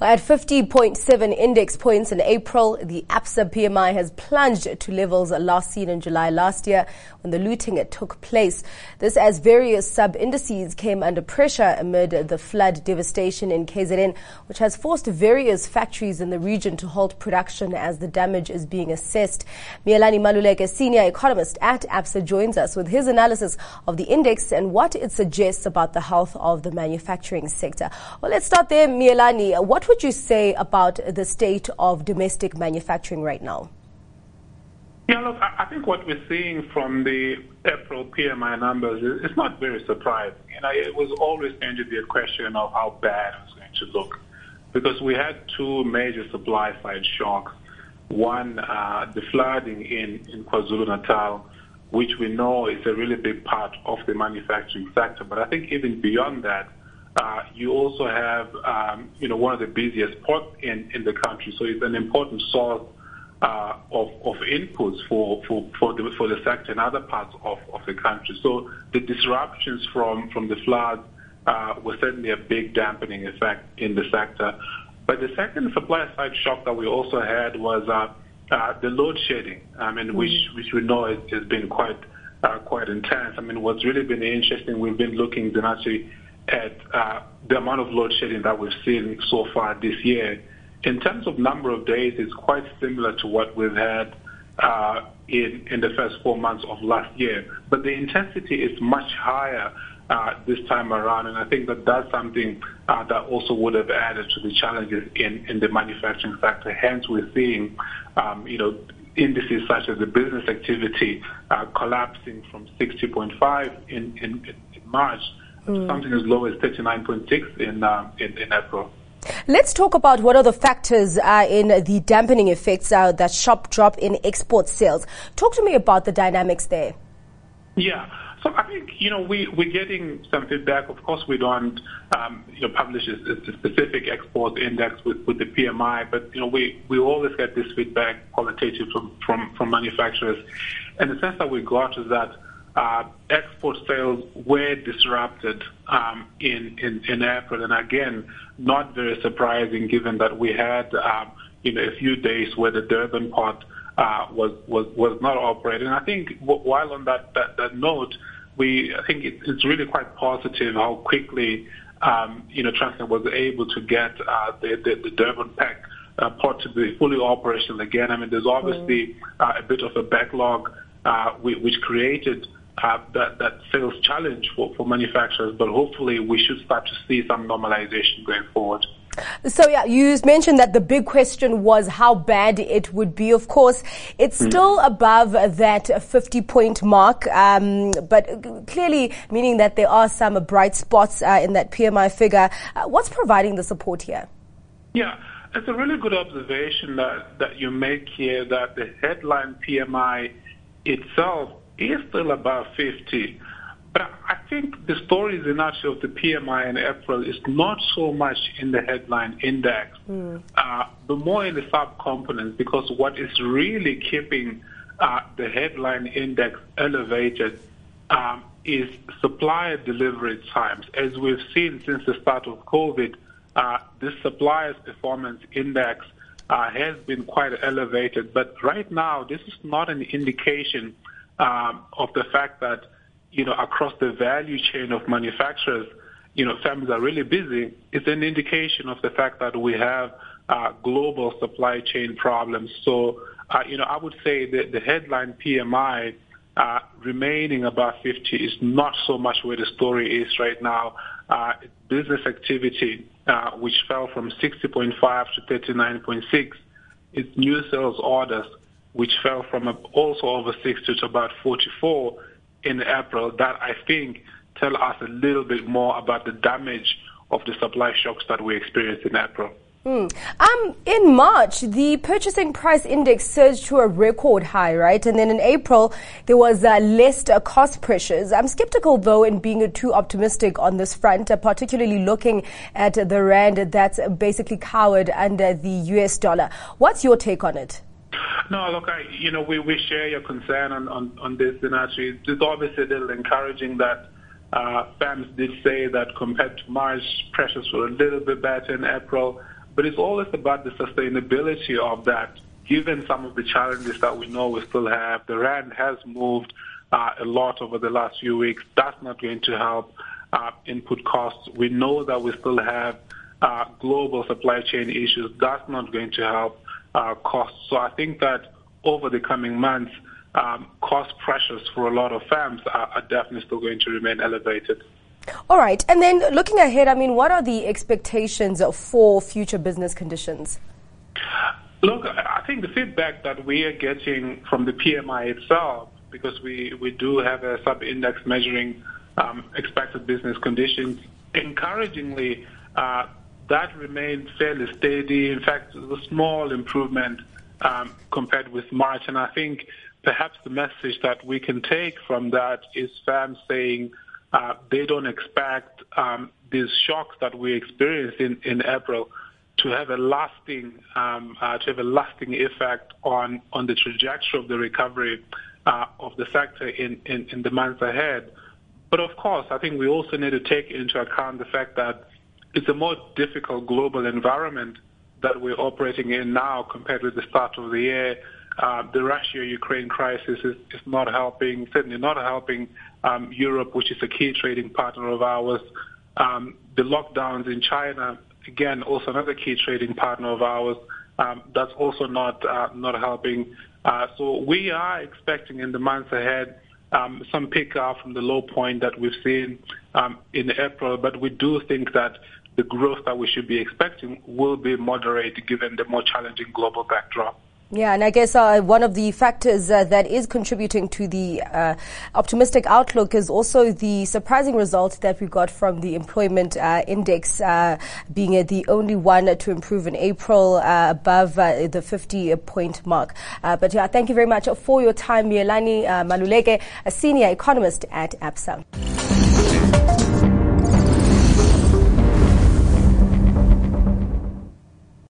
At 50.7 index points in April, the ABSA PMI has plunged to levels last seen in July last year when the looting took place. This as various sub-indices came under pressure amid the flood devastation in KZN, which has forced various factories in the region to halt production as the damage is being assessed. Mialani Maluleke, senior economist at ABSA, joins us with his analysis of the index and what it suggests about the health of the manufacturing sector. Well, let's start there, Mialani. What would you say about the state of domestic manufacturing right now? Yeah, look, I think what we're seeing from the April PMI numbers is not very surprising. It was always going to be a question of how bad it was going to look, because we had two major supply-side shocks. One, the flooding in KwaZulu-Natal, which we know is a really big part of the manufacturing sector. But I think even beyond that, you also have, one of the busiest ports in the country. So it's an important source of inputs for the sector in other parts of the country. So the disruptions from the floods were certainly a big dampening effect in the sector. But the second supply side shock that we also had was the load shedding, which we know has been quite intense. What's really been interesting, we've been looking actually at the amount of load shedding that we've seen so far this year. In terms of number of days, it's quite similar to what we've had in the first 4 months of last year. But the intensity is much higher this time around, and I think that's something that also would have added to the challenges in the manufacturing sector. Hence, we're seeing, indices such as the business activity collapsing from 60.5 in March to something as low as 39.6 in April. Let's talk about what are the factors in the dampening effects, that sharp drop in export sales. Talk to me about the dynamics there. Yeah. So I think, we're getting some feedback. Of course, we don't, publish a specific export index with the PMI, but, we always get this feedback qualitative from manufacturers. And the sense that we got is that export sales were disrupted in April, and again, not very surprising given that we had a few days where the Durban port was not operating. I think while on that note, I think it's really quite positive how quickly Transnet was able to get the Durban pack port to be fully operational again. There's obviously a bit of a backlog which created that sales challenge for manufacturers, but hopefully we should start to see some normalization going forward. So you mentioned that the big question was how bad it would be. Of course, it's still above that 50-point mark, but clearly meaning that there are some bright spots in that PMI figure. What's providing the support here? Yeah, it's a really good observation that you make here, that the headline PMI itself is still above 50. But I think the story in actually of the PMI in April is not so much in the headline index, but more in the sub-components, because what is really keeping the headline index elevated is supplier delivery times. As we've seen since the start of COVID, this supplier's performance index has been quite elevated. But right now, this is not an indication of the fact that, across the value chain of manufacturers, firms are really busy. It's an indication of the fact that we have global supply chain problems. So, I would say that the headline PMI remaining above 50 is not so much where the story is right now. Business activity, which fell from 60.5 to 39.6, it's new sales orders, which fell from also over 60 to about 44 in April, that I think tell us a little bit more about the damage of the supply shocks that we experienced in April. In March, the purchasing price index surged to a record high, right? And then in April, there was less cost pressures. I'm skeptical, though, in being too optimistic on this front, particularly looking at the rand that's basically cowered under the US dollar. What's your take on it? No, look, we share your concern on this, and actually it's obviously a little encouraging that firms did say that compared to March, pressures were a little bit better in April. but it's always about the sustainability of that, given some of the challenges that we know we still have. The rand has moved a lot over the last few weeks. That's not going to help input costs. We know that we still have global supply chain issues. That's not going to help costs. So I think that over the coming months, cost pressures for a lot of firms are definitely still going to remain elevated. All right. And then looking ahead, I mean, what are the expectations for future business conditions? Look, I think the feedback that we are getting from the PMI itself, because we do have a sub-index measuring expected business conditions, encouragingly, that remains fairly steady. In fact, there's a small improvement compared with March. And I think perhaps the message that we can take from that is firms saying they don't expect these shocks that we experienced in April to have a lasting effect on the trajectory of the recovery of the sector in the months ahead. But of course, I think we also need to take into account the fact that it's a more difficult global environment that we're operating in now compared with the start of the year. The Russia-Ukraine crisis is not helping, certainly not helping Europe, which is a key trading partner of ours. The lockdowns in China, again, also another key trading partner of ours, that's also not helping. So we are expecting in the months ahead some pick-up from the low point that we've seen in April, but we do think that the growth that we should be expecting will be moderate given the more challenging global backdrop. Yeah, and I guess one of the factors that is contributing to the optimistic outlook is also the surprising result that we got from the employment index being the only one to improve in April above the 50-point mark. But yeah, thank you very much for your time, Mielani Maluleke, a senior economist at ABSA.